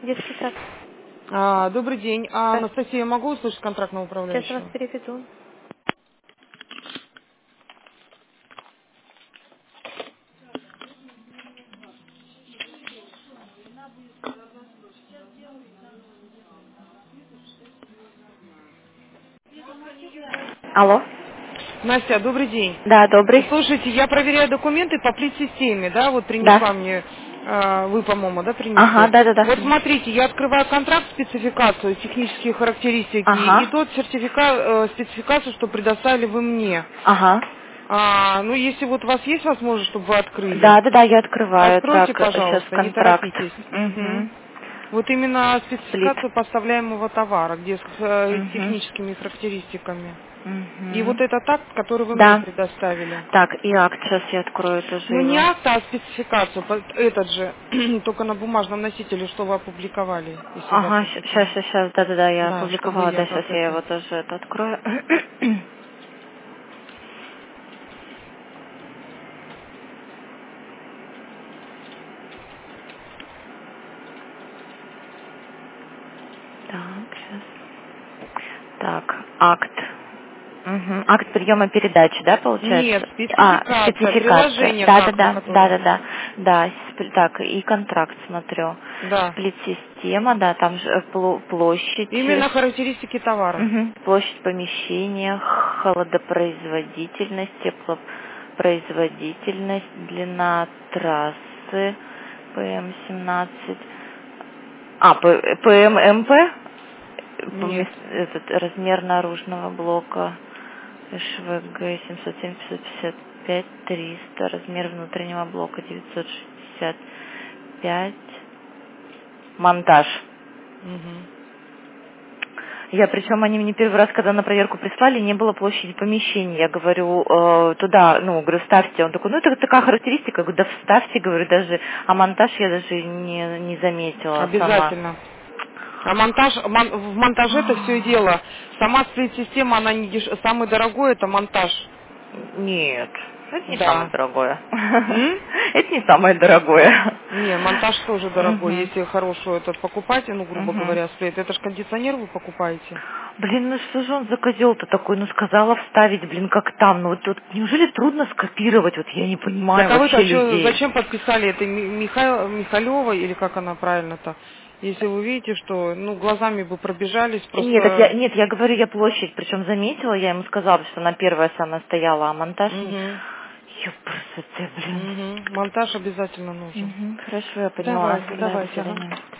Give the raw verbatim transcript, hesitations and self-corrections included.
Детский сад. А, добрый день. А, Да. Анастасия, я могу услышать контрактного Сейчас я вас управляющего? переведу. Алло. Настя, добрый день. Да, добрый. Слушайте, я проверяю документы по плит-системе, да, вот Да. принесла мне, а, вы, по-моему, да, Ага, принесли. да, да, да. Вот смотрите, я открываю контракт, спецификацию, технические характеристики и Ага. тот сертификат, э, спецификацию, что предоставили вы мне. Ага. А, ну, если вот у вас есть возможность, чтобы вы открыли, Да, да, да, я открываю. откройте, Так, сейчас пожалуйста, не контракт. торопитесь. Мгм. Угу. Вот именно Сплит. спецификацию поставляемого товара, где с э, Угу. техническими характеристиками. И вот Угу. этот акт, который вы мне Да. предоставили. Так, и акт сейчас я открою тоже Ну не его. акт, а спецификацию, по- этот же, только на бумажном носителе, что вы опубликовали, если у вас Ага, есть сейчас, документ. сейчас, да, да, да, я Да, чтобы опубликовала, я да, сейчас как я это... его тоже это открою. Так, сейчас. Так, акт. Мгм. Акт приема передачи, да, Нет, получается? А, спецификация, спецификация. приложение к Да, да, акту, да, да, которое... да, да. Да, спл- так, и контракт смотрю. Да. Сплит-система, да, там же э, пло- площадь, э, Именно характеристики товара. мгм, площадь помещения, холодопроизводительность, теплопроизводительность, длина трассы, пэ эм семнадцать. А, П- ПММП, Нет. помес- этот размер наружного блока, ШВГ семьсот семь пятьсот пятьдесят пять триста, размер внутреннего блока девятьсот шестьдесят пять, монтаж. Мгм. Я, причем они мне первый раз, когда на проверку прислали, не было площади помещения. Я говорю, э, туда, ну, говорю, вставьте. Он такой, ну, это такая характеристика. Я говорю, да вставьте, говорю, даже, а монтаж я даже не, не заметила сама. Обязательно. А монтаж, мон- в монтаже это все и дело. Сама сплит-система, она не деш... самый дорогой это монтаж. Нет, это не самое Да. дорогое. М? Это не самое дорогое. Не, монтаж тоже дорогой. Мгм. Если хорошую этот покупаете, ну, грубо Мгм. говоря, сплит, это же кондиционер вы покупаете. Блин, ну что же он за козел-то такой? Ну сказала вставить, блин, как там. Ну вот тут неужели трудно скопировать? Вот я не Так понимаю а вы-то вообще чё, людей. зачем подписали это Михаил, Михалева, или как она правильно-то? Если вы видите, что, ну, глазами бы пробежались, Нет, так я, просто... нет, я говорю, я площадь, причем заметила, я ему сказала, что она первая самая стояла, а монтаж не... Угу, Ёпрст, блин. угу. Монтаж обязательно нужен. Угу, хорошо, я поняла. Давайте, Да, до давайте, ага. свидания.